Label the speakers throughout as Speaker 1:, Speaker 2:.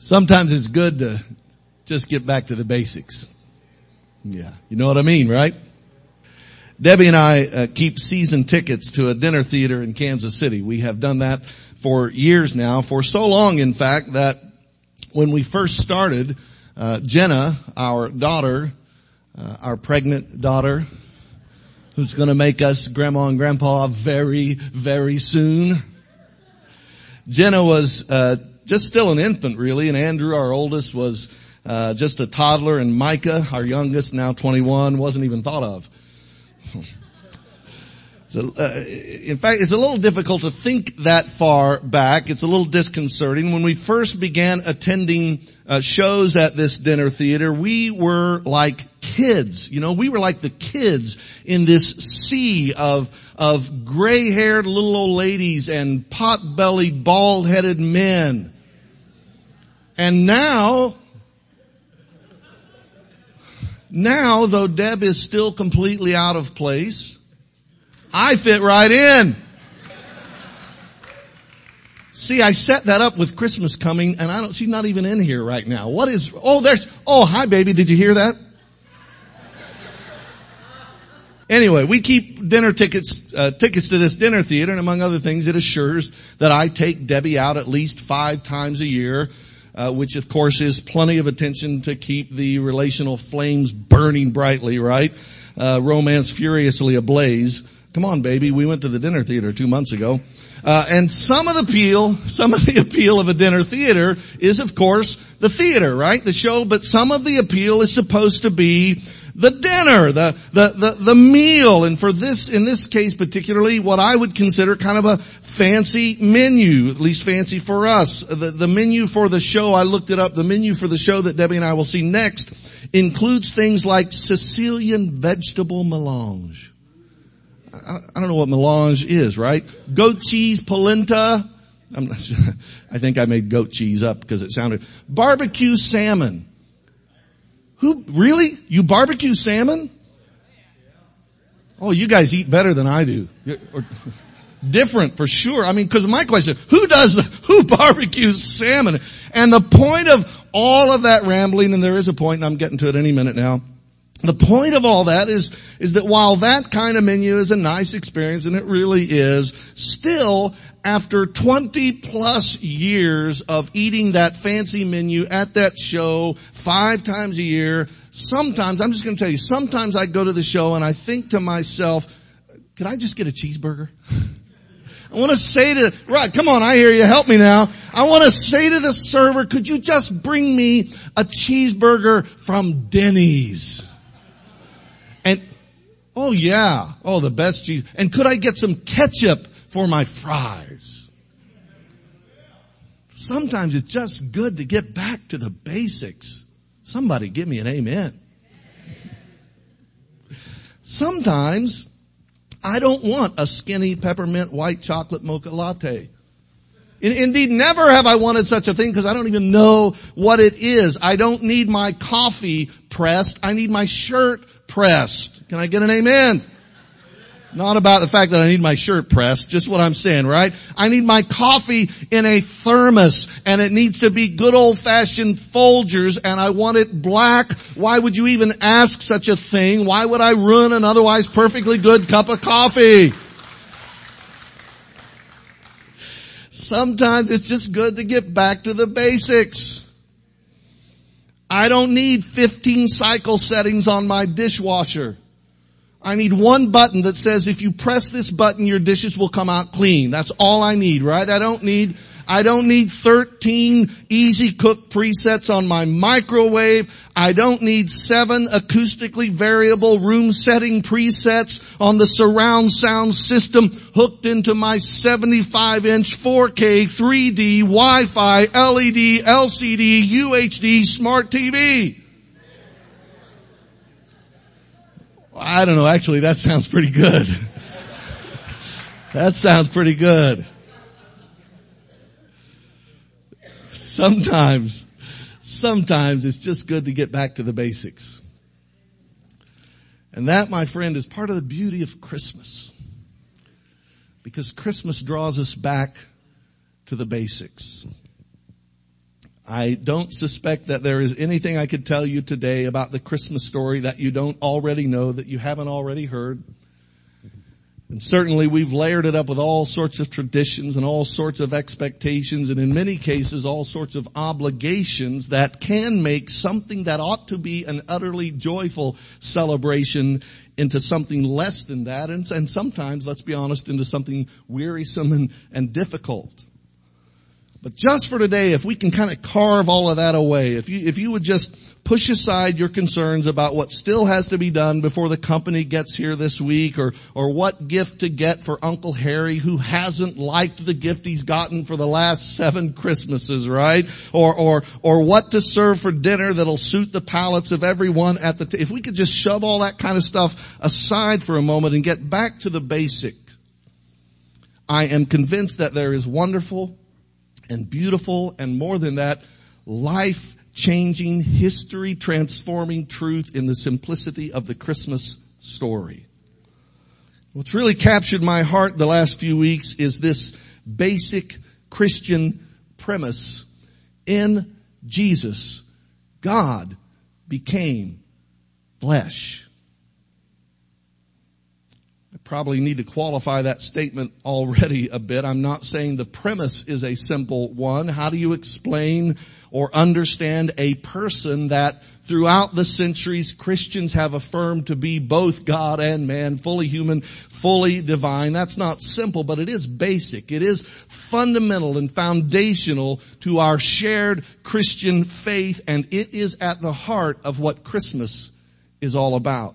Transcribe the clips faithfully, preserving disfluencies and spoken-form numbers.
Speaker 1: Sometimes it's good to just get back to the basics. Yeah, you know what I mean, right? Debbie and I uh, keep season tickets to a dinner theater in Kansas City. We have done that for years now, for so long, in fact, that when we first started, uh, Jenna, our daughter, uh, our pregnant daughter, who's going to make us grandma and grandpa very, very soon. Jenna was uh just still an infant, really, and Andrew, our oldest, was uh just a toddler, and Micah, our youngest, now twenty-one, wasn't even thought of. So, uh, in fact, it's a little difficult to think that far back. It's a little disconcerting. When we first began attending uh, shows at this dinner theater, we were like kids. You know, we were like the kids in this sea of of gray-haired little old ladies and pot-bellied, bald-headed men. And now, now, though Deb is still completely out of place, I fit right in. See, I set that up with Christmas coming, and I don't, she's not even in here right now. What is, oh, there's, oh, hi baby, did you hear that? Anyway, we keep dinner tickets, uh, tickets to this dinner theater, and among other things, it assures that I take Debbie out at least five times a year, uh, which of course is plenty of attention to keep the relational flames burning brightly, right? Uh, romance furiously ablaze. Come on, baby, we went to the dinner theater two months ago. Uh, and some of the appeal, some of the appeal of a dinner theater is, of course, the theater, right? The show, but some of the appeal is supposed to be the dinner, the, the, the, the meal. And for this, in this case particularly, what I would consider kind of a fancy menu, at least fancy for us. The, the menu for the show, I looked it up, the menu for the show that Debbie and I will see next includes things like Sicilian vegetable melange. I don't know what melange is, right? Goat cheese polenta. I'm not sure. I think I made goat cheese up because it sounded. Barbecue salmon. Who, really? You barbecue salmon? Oh, you guys eat better than I do. Or, different for sure. I mean, because my question, who does, who barbecues salmon? And the point of all of that rambling, and there is a point, and I'm getting to it any minute now. The point of all that is, is that while that kind of menu is a nice experience, and it really is, still, after twenty plus years of eating that fancy menu at that show five times a year, sometimes, I'm just going to tell you, sometimes I go to the show and I think to myself, could I just get a cheeseburger? I want to say to, right, come on, I hear you, help me now. I want to say to the server, could you just bring me a cheeseburger from Denny's? And, oh yeah, oh the best cheese. And could I get some ketchup for my fries? Sometimes it's just good to get back to the basics. Somebody give me an amen. Sometimes I don't want a skinny peppermint white chocolate mocha latte. Indeed, never have I wanted such a thing because I don't even know what it is. I don't need my coffee pressed. I need my shirt pressed. Can I get an amen? Not about the fact that I need my shirt pressed, just what I'm saying, right? I need my coffee in a thermos, and it needs to be good old-fashioned Folgers, and I want it black. Why would you even ask such a thing? Why would I ruin an otherwise perfectly good cup of coffee? Sometimes it's just good to get back to the basics. I don't need fifteen cycle settings on my dishwasher. I need one button that says if you press this button, your dishes will come out clean. That's all I need, right? I don't need, I don't need thirteen easy cook presets on my microwave. I don't need seven acoustically variable room setting presets on the surround sound system hooked into my seventy-five inch four K three D Wi-Fi L E D L C D U H D smart T V. I don't know, actually that sounds pretty good. That sounds pretty good. Sometimes, sometimes it's just good to get back to the basics. And that, my friend, is part of the beauty of Christmas. Because Christmas draws us back to the basics. I don't suspect that there is anything I could tell you today about the Christmas story that you don't already know, that you haven't already heard. And certainly we've layered it up with all sorts of traditions and all sorts of expectations, and in many cases all sorts of obligations that can make something that ought to be an utterly joyful celebration into something less than that, and, and sometimes, let's be honest, into something wearisome and, and difficult. But just for today, if we can kind of carve all of that away, if you, if you would just push aside your concerns about what still has to be done before the company gets here this week, or, or what gift to get for Uncle Harry who hasn't liked the gift he's gotten for the last seven Christmases, right? Or, or, or what to serve for dinner that'll suit the palates of everyone at the table. If we could just shove all that kind of stuff aside for a moment and get back to the basic, I am convinced that there is wonderful and beautiful, and more than that, life-changing, history-transforming truth in the simplicity of the Christmas story. What's really captured my heart the last few weeks is this basic Christian premise. In Jesus, God became flesh. Probably need to qualify that statement already a bit. I'm not saying the premise is a simple one. How do you explain or understand a person that throughout the centuries Christians have affirmed to be both God and man, fully human, fully divine? That's not simple, but it is basic. It is fundamental and foundational to our shared Christian faith, and it is at the heart of what Christmas is all about.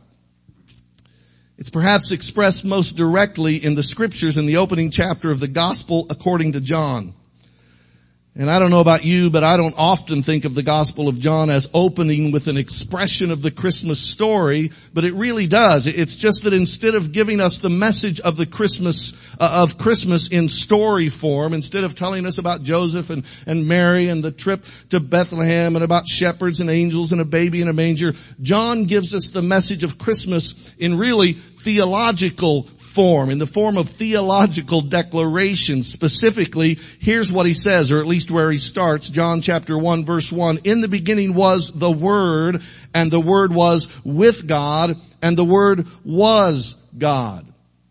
Speaker 1: It's perhaps expressed most directly in the scriptures in the opening chapter of the Gospel according to John. And I don't know about you, but I don't often think of the Gospel of John as opening with an expression of the Christmas story, but it really does. It's just that instead of giving us the message of the Christmas, uh, of Christmas in story form, instead of telling us about Joseph and, and Mary and the trip to Bethlehem and about shepherds and angels and a baby in a manger, John gives us the message of Christmas in really theological form, in the form of theological declarations. Specifically, here's what he says, or at least where he starts, John chapter one verse one. In the beginning was the Word, and the Word was with God, and the Word was God.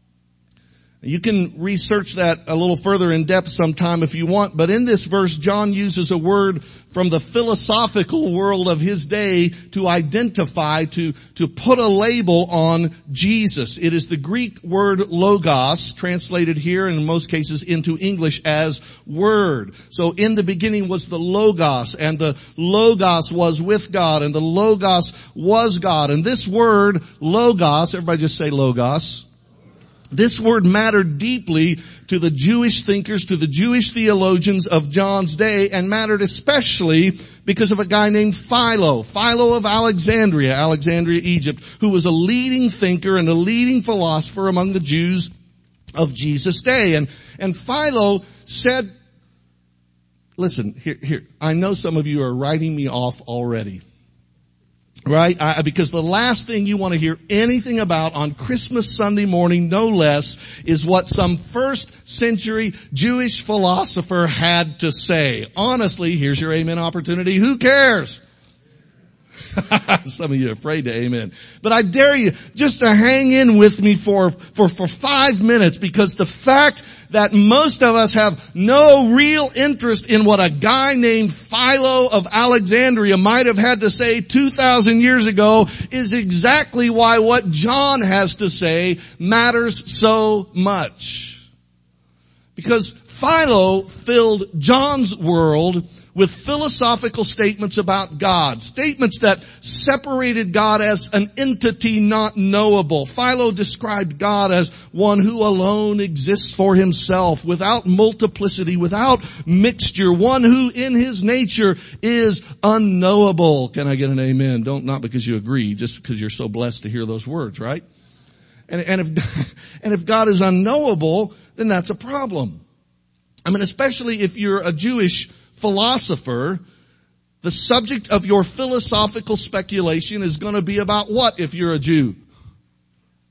Speaker 1: You can research that a little further in depth sometime if you want, but in this verse, John uses a word from the philosophical world of his day to identify, to, to put a label on Jesus. It is the Greek word logos, translated here in most cases into English as word. So in the beginning was the logos, and the logos was with God, and the logos was God. And this word logos, everybody just say logos. This word mattered deeply to the Jewish thinkers, to the Jewish theologians of John's day, and mattered especially because of a guy named Philo, Philo of Alexandria, Alexandria, Egypt, who was a leading thinker and a leading philosopher among the Jews of Jesus' day. And, and Philo said, listen, here, here, I know some of you are writing me off already. Right? I, because the last thing you want to hear anything about on Christmas Sunday morning, no less, is what some first century Jewish philosopher had to say. Honestly, here's your amen opportunity. Who cares? Some of you are afraid to amen. But I dare you just to hang in with me for, for, for five minutes, because the fact that most of us have no real interest in what a guy named Philo of Alexandria might have had to say two thousand years ago is exactly why what John has to say matters so much. Because Philo filled John's world with philosophical statements about God, statements that separated God as an entity not knowable. Philo described God as one who alone exists for himself, without multiplicity, without mixture, one who in his nature is unknowable. Can I get an amen? Don't, not because you agree, just because you're so blessed to hear those words, right? And, and if, and if God is unknowable, then that's a problem. I mean, especially if you're a Jewish philosopher, the subject of your philosophical speculation is going to be about what if you're a Jew?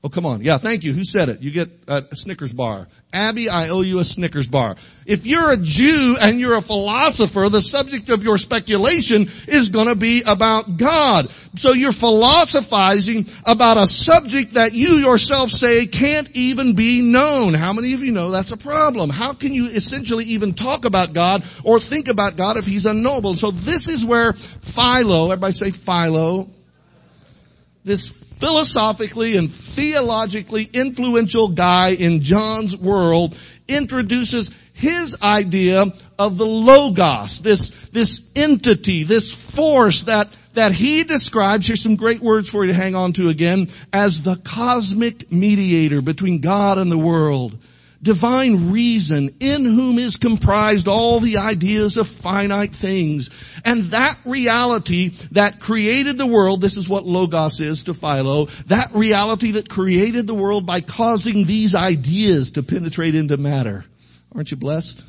Speaker 1: Oh, come on. Yeah, thank you. Who said it? You get a Snickers bar. Abby, I owe you a Snickers bar. If you're a Jew and you're a philosopher, the subject of your speculation is going to be about God. So you're philosophizing about a subject that you yourself say can't even be known. How many of you know that's a problem? How can you essentially even talk about God or think about God if he's unknowable? So this is where Philo, everybody say Philo, this philosophically and theologically influential guy in John's world introduces his idea of the Logos, this, this entity, this force that, that he describes, here's some great words for you to hang on to again, as the cosmic mediator between God and the world. Divine reason in whom is comprised all the ideas of finite things. And that reality that created the world, this is what Logos is to Philo, that reality that created the world by causing these ideas to penetrate into matter. Aren't you blessed?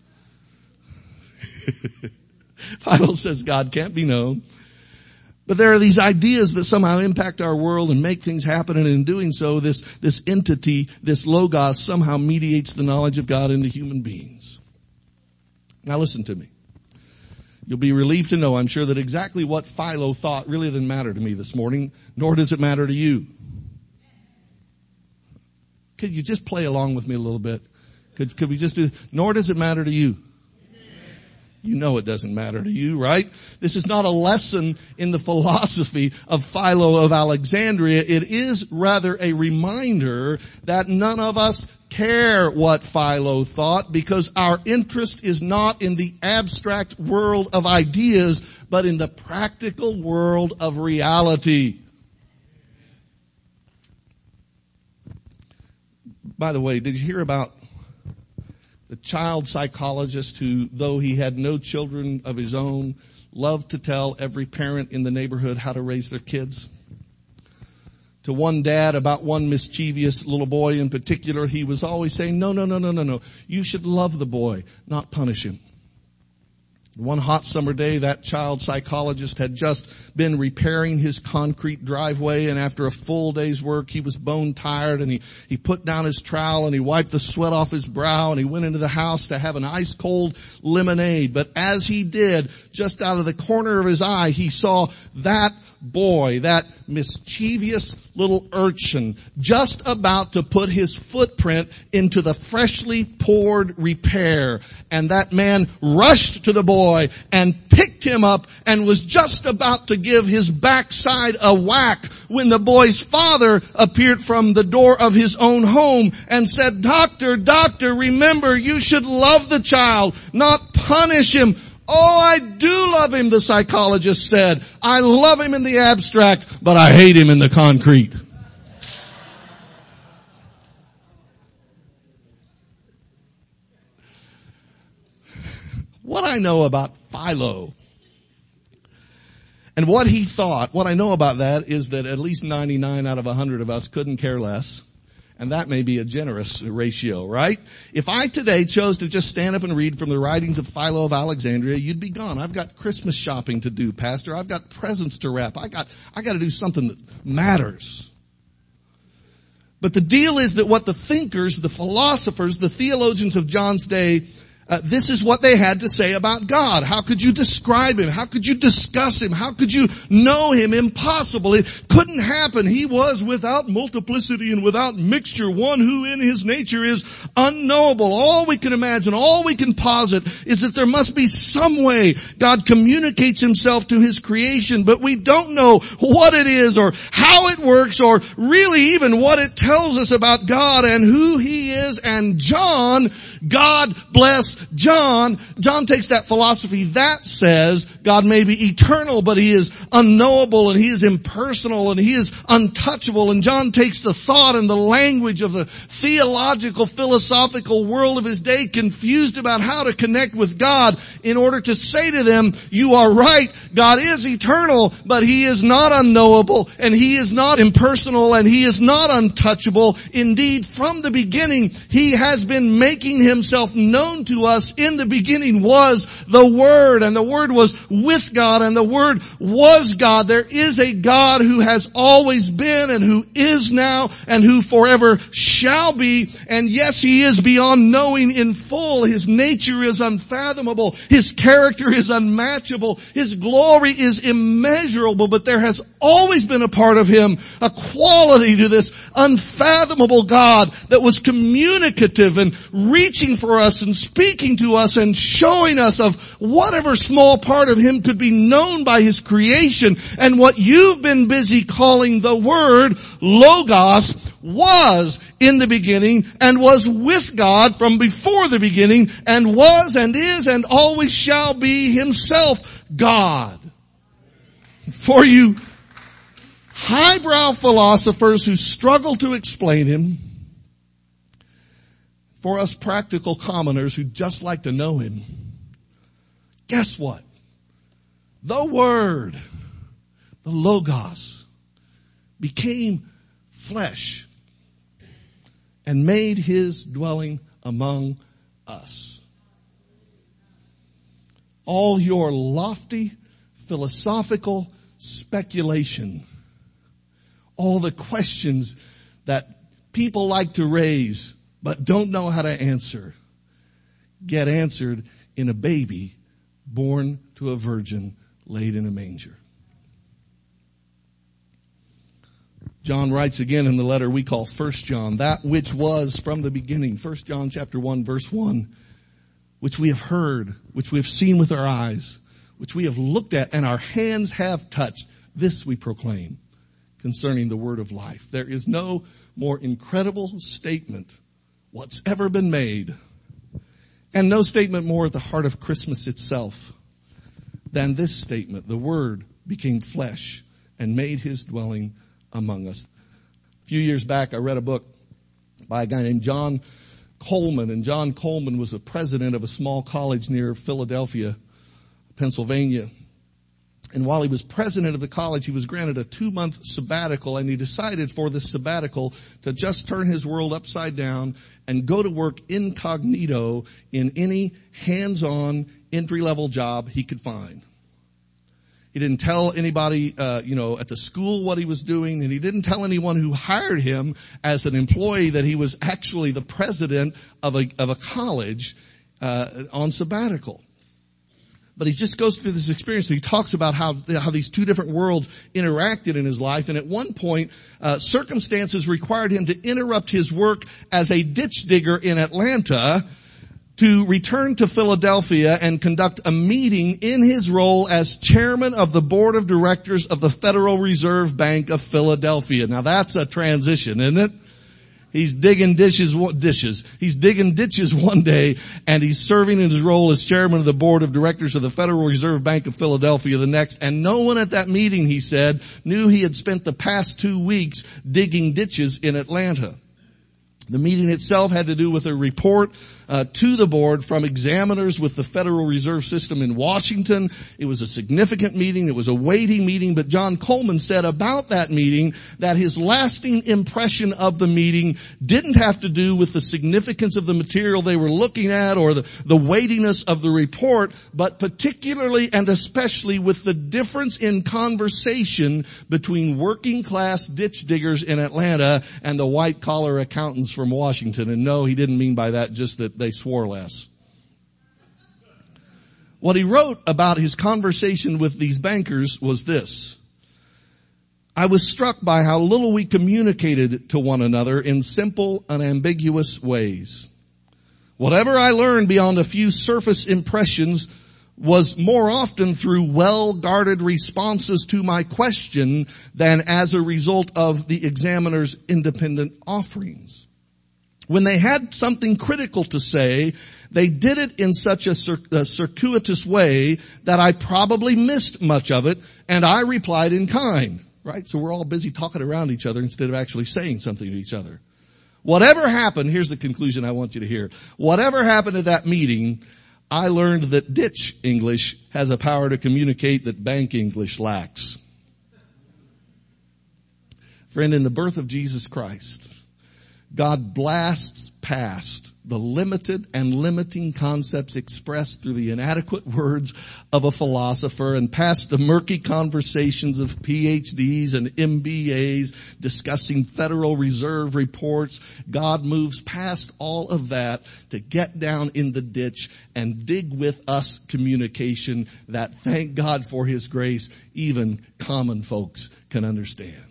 Speaker 1: Philo says God can't be known. But there are these ideas that somehow impact our world and make things happen, and in doing so, this, this entity, this Logos, somehow mediates the knowledge of God into human beings. Now listen to me. You'll be relieved to know, I'm sure, that exactly what Philo thought really didn't matter to me this morning, nor does it matter to you. Could you just play along with me a little bit? Could, could we just do, nor does it matter to you. You know it doesn't matter to you, right? This is not a lesson in the philosophy of Philo of Alexandria. It is rather a reminder that none of us care what Philo thought, because our interest is not in the abstract world of ideas, but in the practical world of reality. By the way, did you hear about the child psychologist who, though he had no children of his own, loved to tell every parent in the neighborhood how to raise their kids? To one dad about one mischievous little boy in particular, he was always saying, no, no, no, no, no, no. You should love the boy, not punish him. One hot summer day, that child psychologist had just been repairing his concrete driveway, and after a full day's work, he was bone tired, and he, he put down his trowel and he wiped the sweat off his brow, and he went into the house to have an ice cold lemonade. But as he did, just out of the corner of his eye, he saw that boy, that mischievous little urchin, just about to put his footprint into the freshly poured repair. And that man rushed to the boy and picked him up and was just about to give his backside a whack when the boy's father appeared from the door of his own home and said, Doctor, doctor, remember, you should love the child, not punish him. Oh, I do love him, the psychologist said. I love him in the abstract, but I hate him in the concrete. What I know about Philo and what he thought, what I know about that is that at least ninety-nine out of one hundred of us couldn't care less. And that may be a generous ratio, right? If I today chose to just stand up and read from the writings of Philo of Alexandria, you'd be gone. I've got Christmas shopping to do, Pastor. I've got presents to wrap. I got, I got to do something that matters. But the deal is that what the thinkers, the philosophers, the theologians of John's day, Uh, this is what they had to say about God. How could you describe him? How could you discuss him? How could you know him? Impossible. It couldn't happen. He was without multiplicity and without mixture, one who in his nature is unknowable. All we can imagine, all we can posit is that there must be some way God communicates himself to his creation, but we don't know what it is or how it works or really even what it tells us about God and who he is. And John, God bless John. John takes that philosophy that says God may be eternal, but he is unknowable and he is impersonal and he is untouchable. And John takes the thought and the language of the theological, philosophical world of his day, confused about how to connect with God, in order to say to them, you are right, God is eternal, but he is not unknowable and he is not impersonal and he is not untouchable. Indeed, from the beginning, he has been making himself known to us. In the beginning was the Word, and the Word was with God, and the Word was God. There is a God who has always been and who is now and who forever shall be. And yes, he is beyond knowing in full. His nature is unfathomable. His character is unmatchable. His glory is immeasurable. But there has always been a part of him, a quality to this unfathomable God that was communicative and reaching for us and speaking to us and showing us of whatever small part of him could be known by his creation. And what you've been busy calling the Word, Logos, was in the beginning and was with God from before the beginning and was and is and always shall be himself God. For you highbrow philosophers who struggle to explain him, for us practical commoners who just like to know him, guess what? The Word, the Logos, became flesh and made his dwelling among us. All your lofty philosophical speculation, all the questions that people like to raise but don't know how to answer, get answered in a baby born to a virgin laid in a manger. John writes again in the letter we call First John, that which was from the beginning, First John chapter one verse one, which we have heard, which we have seen with our eyes, which we have looked at and our hands have touched, this we proclaim concerning the word of life. There is no more incredible statement what's ever been made, and no statement more at the heart of Christmas itself than this statement. The Word became flesh and made his dwelling among us. A few years back, I read a book by a guy named John Coleman, and John Coleman was the president of a small college near Philadelphia, Pennsylvania. And while he was president of the college, he was granted a two-month sabbatical, and he decided for this sabbatical to just turn his world upside down and go to work incognito in any hands-on entry-level job he could find. He didn't tell anybody, uh, you know, at the school what he was doing, and he didn't tell anyone who hired him as an employee that he was actually the president of a, of a college, uh, on sabbatical. But he just goes through this experience and he talks about how, how these two different worlds interacted in his life. And at one point, uh, circumstances required him to interrupt his work as a ditch digger in Atlanta to return to Philadelphia and conduct a meeting in his role as chairman of the board of directors of the Federal Reserve Bank of Philadelphia. Now that's a transition, isn't it? He's digging dishes, dishes. He's digging ditches one day, and he's serving in his role as chairman of the board of directors of the Federal Reserve Bank of Philadelphia the next. And no one at that meeting, he said, knew he had spent the past two weeks digging ditches in Atlanta. The meeting itself had to do with a report uh, to the board from examiners with the Federal Reserve System in Washington. It was a significant meeting. It was a weighty meeting. But John Coleman said about that meeting that his lasting impression of the meeting didn't have to do with the significance of the material they were looking at or the, the weightiness of the report, but particularly and especially with the difference in conversation between working class ditch diggers in Atlanta and the white collar accountants from Washington. And no, he didn't mean by that just that they swore less. What he wrote about his conversation with these bankers was this: I was struck by how little we communicated to one another in simple, unambiguous ways. Whatever I learned beyond a few surface impressions was more often through well-guarded responses to my question than as a result of the examiner's independent offerings. When they had something critical to say, they did it in such a, cir- a circuitous way that I probably missed much of it, and I replied in kind. Right? So we're all busy talking around each other instead of actually saying something to each other. Whatever happened, here's the conclusion I want you to hear. Whatever happened at that meeting, I learned that ditch English has a power to communicate that bank English lacks. Friend, in the birth of Jesus Christ, God blasts past the limited and limiting concepts expressed through the inadequate words of a philosopher, and past the murky conversations of P H Ds and M B As discussing Federal Reserve reports. God moves past all of that to get down in the ditch and dig with us communication that, thank God for His grace, even common folks can understand.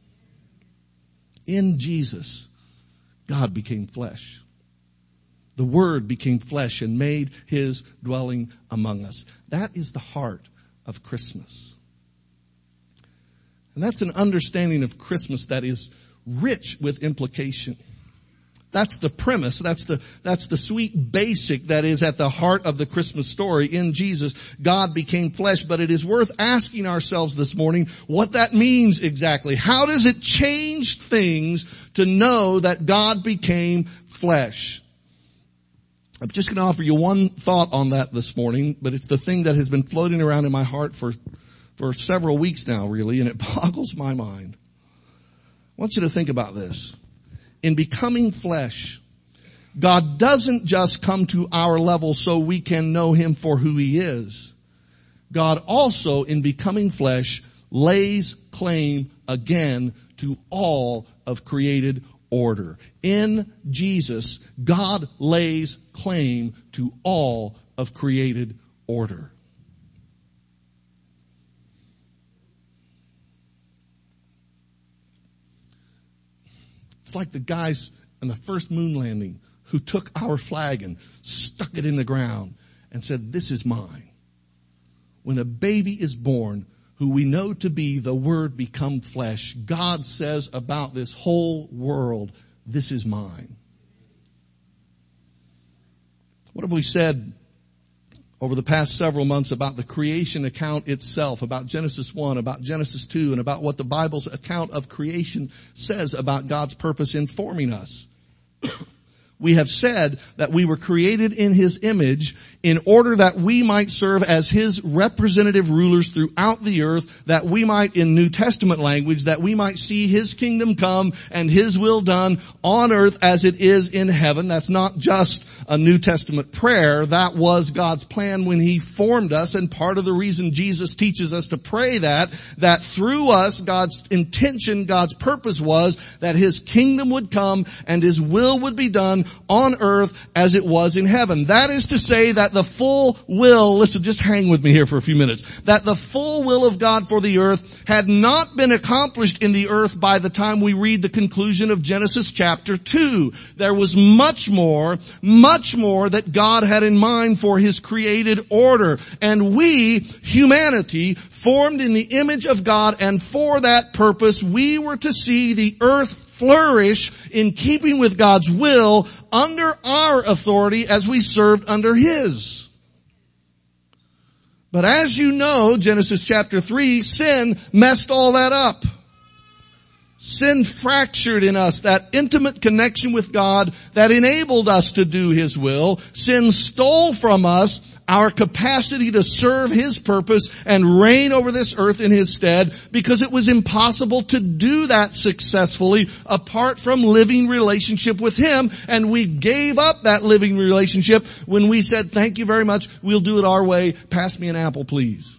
Speaker 1: In Jesus, God became flesh. The Word became flesh and made His dwelling among us. That is the heart of Christmas. And that's an understanding of Christmas that is rich with implication. That's the premise. That's the, that's the sweet basic that is at the heart of the Christmas story. In Jesus, God became flesh. But it is worth asking ourselves this morning what that means exactly. How does it change things to know that God became flesh? I'm just going to offer you one thought on that this morning, but it's the thing that has been floating around in my heart for, for several weeks now, really, and it boggles my mind. I want you to think about this. In becoming flesh, God doesn't just come to our level so we can know Him for who He is. God also, in becoming flesh, lays claim again to all of created order. In Jesus, God lays claim to all of created order. It's like the guys on the first moon landing who took our flag and stuck it in the ground and said, "This is mine." When a baby is born, who we know to be the Word become flesh, God says about this whole world, "This is mine." What have we said over the past several months about the creation account itself, about Genesis one, about Genesis two, and about what the Bible's account of creation says about God's purpose in forming us? We have said that we were created in His image in order that we might serve as His representative rulers throughout the earth, that we might, in New Testament language, that we might see His kingdom come and His will done on earth as it is in heaven. That's not just a New Testament prayer. That was God's plan when He formed us, and part of the reason Jesus teaches us to pray that, that through us, God's intention, God's purpose was that His kingdom would come and His will would be done on earth as it was in heaven. That is to say that the full will, listen, just hang with me here for a few minutes, that the full will of God for the earth had not been accomplished in the earth by the time we read the conclusion of Genesis chapter two. There was much more, much more that God had in mind for His created order. And we, humanity, formed in the image of God, and for that purpose we were to see the earth flourish in keeping with God's will under our authority as we served under His. But as you know, Genesis chapter three, sin messed all that up. Sin fractured in us that intimate connection with God that enabled us to do His will. Sin stole from us our capacity to serve His purpose and reign over this earth in His stead, because it was impossible to do that successfully apart from living relationship with Him. And we gave up that living relationship when we said, "Thank you very much, we'll do it our way, pass me an apple please."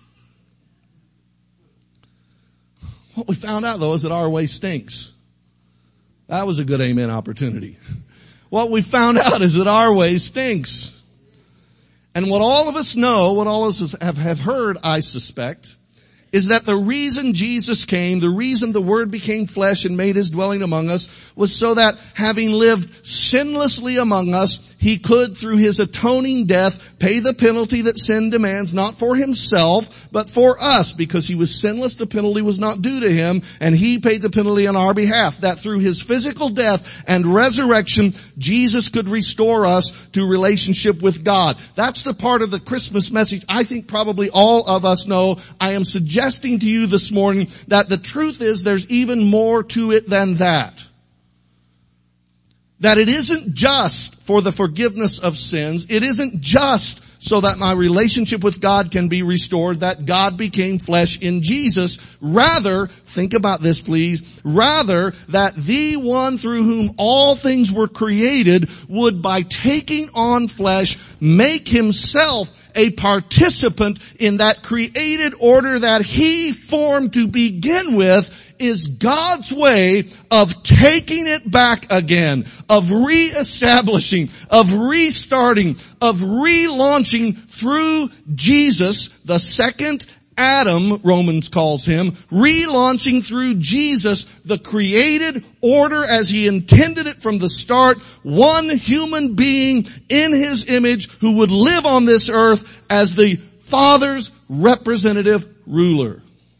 Speaker 1: What we found out though is that our way stinks. That was a good amen opportunity. What we found out is that our way stinks. And what all of us know, what all of us have, have heard, I suspect, is that the reason Jesus came, the reason the Word became flesh and made His dwelling among us, was so that having lived sinlessly among us, He could, through His atoning death, pay the penalty that sin demands, not for Himself, but for us. Because He was sinless, the penalty was not due to Him, and He paid the penalty on our behalf. That through His physical death and resurrection, Jesus could restore us to relationship with God. That's the part of the Christmas message I think probably all of us know. I am suggesting to you this morning that the truth is there's even more to it than that. That it isn't just for the forgiveness of sins. It isn't just so that my relationship with God can be restored, that God became flesh in Jesus. Rather, think about this please, rather that the one through whom all things were created would, by taking on flesh, make himself a participant in that created order that he formed to begin with, is God's way of taking it back again, of reestablishing, of restarting, of relaunching through Jesus, the second Adam, Romans calls him, relaunching through Jesus the created order as he intended it from the start, one human being in his image who would live on this earth as the Father's representative ruler.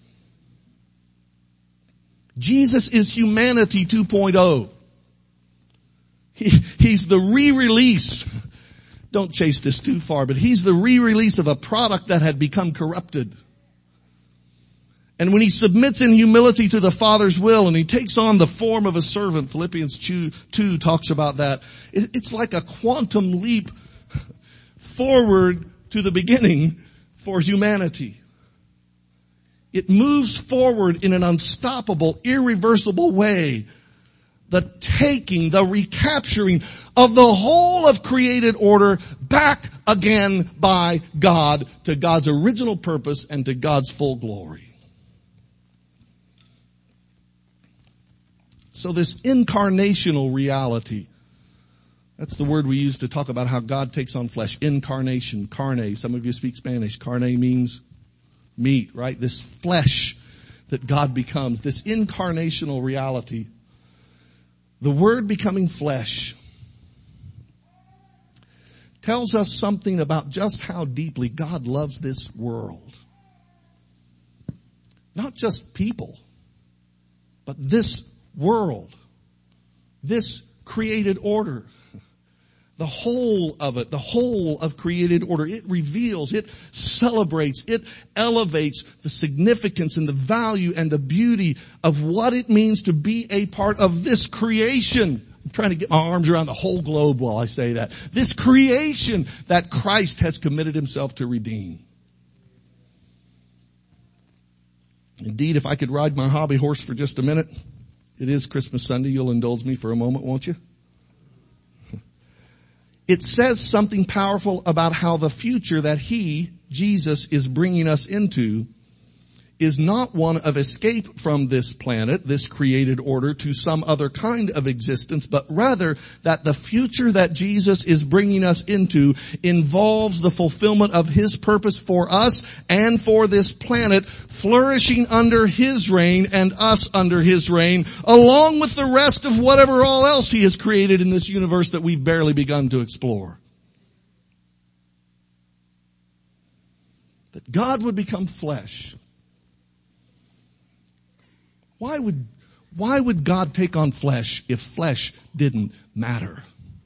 Speaker 1: Jesus is humanity two point oh. He, he's the re-release. Don't chase this too far, but he's the re-release of a product that had become corrupted. And when he submits in humility to the Father's will and he takes on the form of a servant, Philippians two talks about that. It's like a quantum leap forward to the beginning for humanity. It moves forward in an unstoppable, irreversible way. The taking, the recapturing of the whole of created order back again by God to God's original purpose and to God's full glory. So this incarnational reality, that's the word we use to talk about how God takes on flesh. Incarnation, carne. Some of you speak Spanish. Carne means meat, right? This flesh that God becomes, this incarnational reality. The word becoming flesh tells us something about just how deeply God loves this world. Not just people, but this world, this created order. The whole of it, the whole of created order, it reveals, it celebrates, it elevates the significance and the value and the beauty of what it means to be a part of this creation. I'm trying to get my arms around the whole globe while I say that. This creation that Christ has committed himself to redeem. Indeed, if I could ride my hobby horse for just a minute, it is Christmas Sunday, you'll indulge me for a moment, won't you? It says something powerful about how the future that he, Jesus, is bringing us into is not one of escape from this planet, this created order, to some other kind of existence, but rather that the future that Jesus is bringing us into involves the fulfillment of his purpose for us and for this planet, flourishing under his reign and us under his reign, along with the rest of whatever all else he has created in this universe that we've barely begun to explore. That God would become flesh. Why would, why would God take on flesh if flesh didn't matter?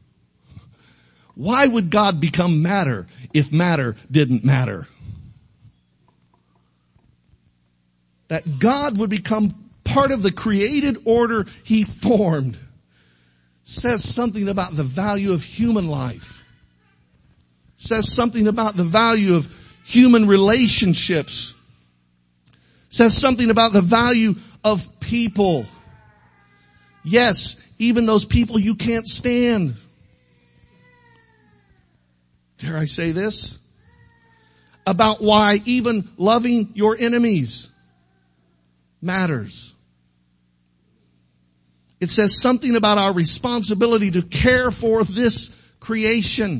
Speaker 1: Why would God become matter if matter didn't matter? That God would become part of the created order he formed says something about the value of human life. Says something about the value of human relationships. Says something about the value of people. Yes, even those people you can't stand. Dare I say this? About why even loving your enemies matters. It says something about our responsibility to care for this creation.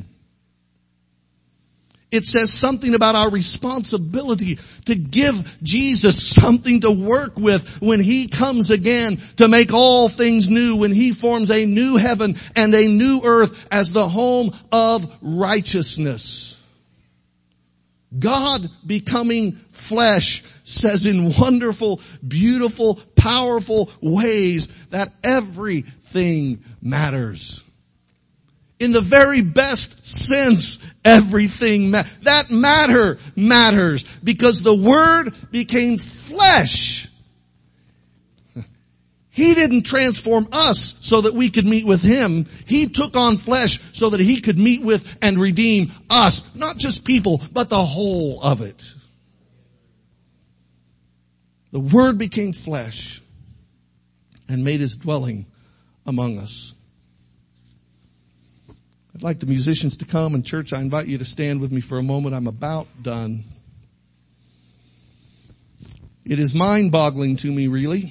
Speaker 1: It says something about our responsibility to give Jesus something to work with when he comes again to make all things new, when he forms a new heaven and a new earth as the home of righteousness. God becoming flesh says in wonderful, beautiful, powerful ways that everything matters. In the very best sense, everything ma- that matter matters because the Word became flesh. He didn't transform us so that we could meet with Him. He took on flesh so that He could meet with and redeem us. Not just people, but the whole of it. The Word became flesh and made His dwelling among us. I'd like the musicians to come, and church, I invite you to stand with me for a moment. I'm about done. It is mind-boggling to me, really.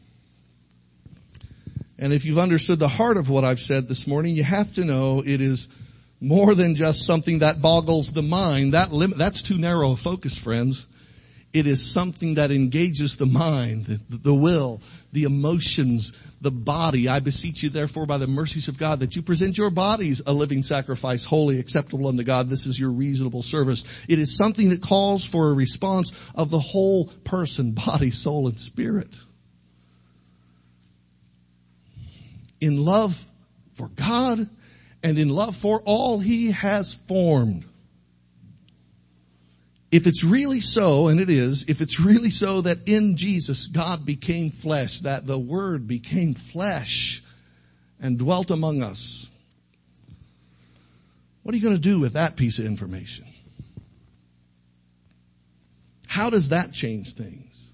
Speaker 1: And if you've understood the heart of what I've said this morning, you have to know it is more than just something that boggles the mind. That lim- that's too narrow a focus, friends. It is something that engages the mind, the, the will, the emotions, the body. I beseech you, therefore, by the mercies of God, that you present your bodies a living sacrifice, holy, acceptable unto God. This is your reasonable service. It is something that calls for a response of the whole person, body, soul, and spirit. In love for God and in love for all He has formed. If it's really so, and it is, if it's really so that in Jesus God became flesh, that the Word became flesh and dwelt among us, what are you going to do with that piece of information? How does that change things?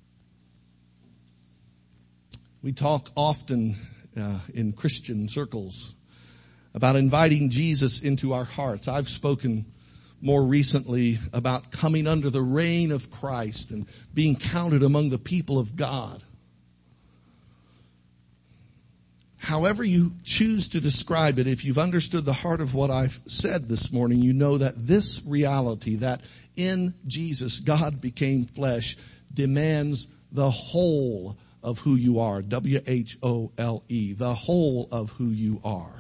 Speaker 1: We talk often uh, in Christian circles about inviting Jesus into our hearts. I've spoken more recently about coming under the reign of Christ and being counted among the people of God. However you choose to describe it, if you've understood the heart of what I've said this morning, you know that this reality, that in Jesus God became flesh, demands the whole of who you are. W H O L E. The whole of who you are.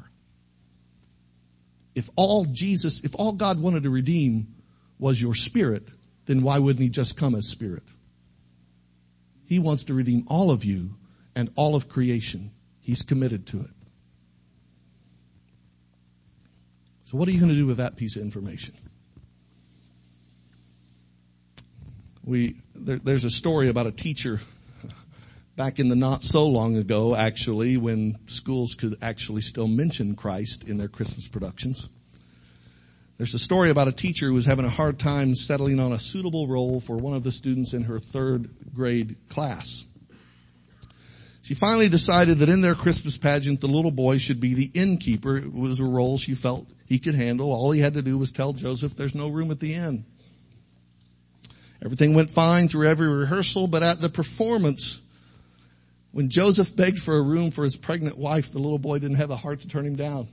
Speaker 1: If all Jesus, if all God wanted to redeem was your spirit, then why wouldn't He just come as spirit? He wants to redeem all of you and all of creation. He's committed to it. So what are you going to do with that piece of information? We there, there's a story about a teacher back in the not so long ago, actually, when schools could actually still mention Christ in their Christmas productions. There's a story about a teacher who was having a hard time settling on a suitable role for one of the students in her third grade class. She finally decided that in their Christmas pageant, the little boy should be the innkeeper. It was a role she felt he could handle. All he had to do was tell Joseph there's no room at the inn. Everything went fine through every rehearsal, but at the performance, when Joseph begged for a room for his pregnant wife, the little boy didn't have the heart to turn him down.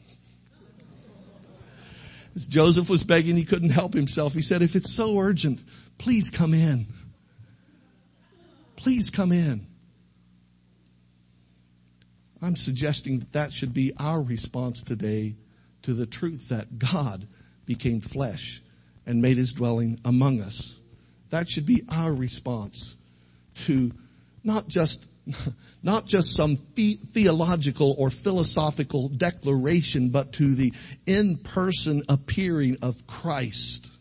Speaker 1: As Joseph was begging, he couldn't help himself. He said, if it's so urgent, please come in. Please come in. I'm suggesting that that should be our response today to the truth that God became flesh and made His dwelling among us. That should be our response to not just Not just some the- theological or philosophical declaration, but to the in-person appearing of Christ.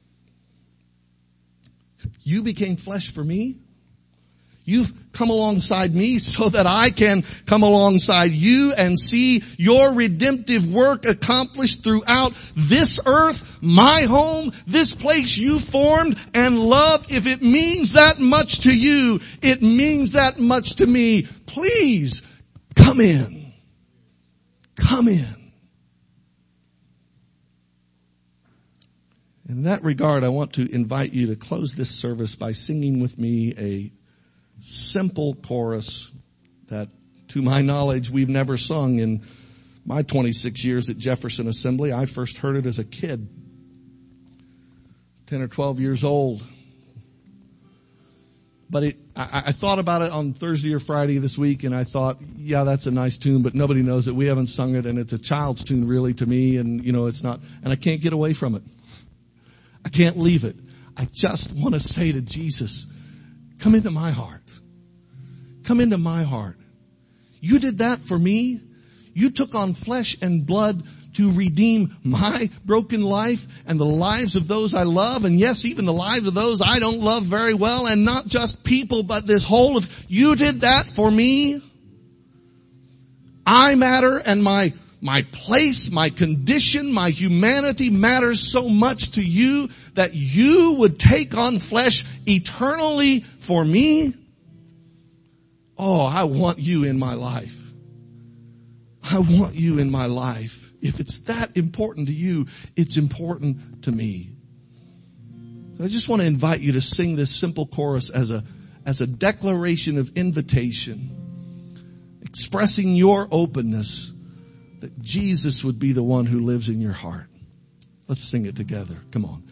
Speaker 1: You became flesh for me. You've come alongside me so that I can come alongside you and see your redemptive work accomplished throughout this earth, my home, this place you formed and loved. If it means that much to you, it means that much to me. Please come in. Come in. In that regard, I want to invite you to close this service by singing with me a simple chorus that, to my knowledge, we've never sung in my twenty-six years at Jefferson Assembly. I first heard it as a kid, ten or twelve years old. But it, I, I thought about it on Thursday or Friday this week, and I thought, yeah, that's a nice tune, but nobody knows it. We haven't sung it, and it's a child's tune really to me, and you know, it's not, and I can't get away from it. I can't leave it. I just want to say to Jesus, come into my heart. Come into my heart. You did that for me. You took on flesh and blood to redeem my broken life and the lives of those I love, and yes, even the lives of those I don't love very well, and not just people, but this whole of, you did that for me. I matter and my My place, my condition, my humanity matters so much to you that you would take on flesh eternally for me. Oh, I want you in my life. I want you in my life. If it's that important to you, it's important to me. I just want to invite you to sing this simple chorus as a, as a declaration of invitation, expressing your openness that Jesus would be the one who lives in your heart. Let's sing it together. Come on.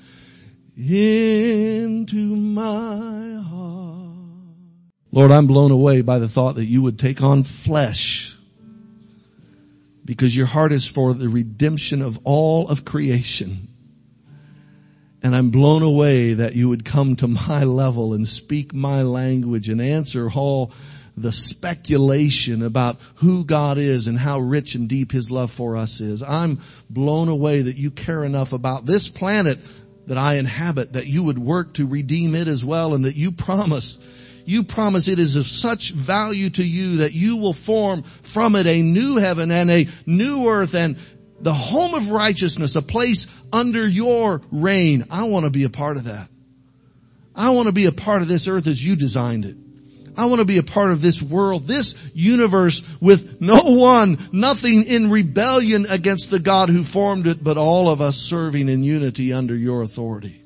Speaker 1: Into my heart. Lord, I'm blown away by the thought that you would take on flesh, because your heart is for the redemption of all of creation. And I'm blown away that you would come to my level and speak my language and answer all the speculation about who God is and how rich and deep his love for us is. I'm blown away that you care enough about this planet that I inhabit, that you would work to redeem it as well, and that you promise, you promise it is of such value to you that you will form from it a new heaven and a new earth and the home of righteousness, a place under your reign. I want to be a part of that. I want to be a part of this earth as you designed it. I want to be a part of this world, this universe with no one, nothing in rebellion against the God who formed it, but all of us serving in unity under your authority.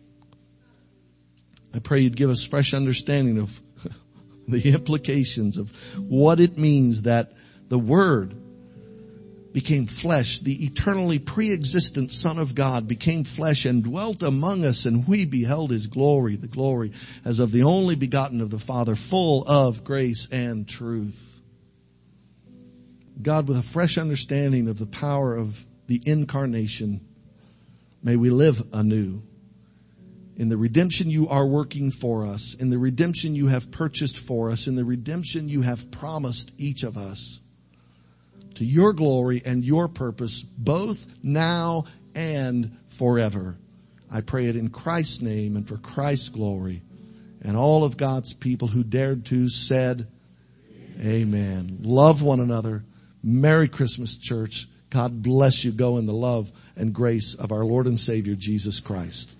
Speaker 1: I pray you'd give us fresh understanding of the implications of what it means that the Word became flesh, the eternally pre-existent Son of God became flesh and dwelt among us, and we beheld his glory, the glory as of the only begotten of the Father, full of grace and truth. God, with a fresh understanding of the power of the incarnation, may we live anew in the redemption you are working for us, in the redemption you have purchased for us, in the redemption you have promised each of us, to your glory and your purpose, both now and forever. I pray it in Christ's name and for Christ's glory. And all of God's people who dared to said, amen. Love one another. Merry Christmas, church. God bless you. Go in the love and grace of our Lord and Savior, Jesus Christ.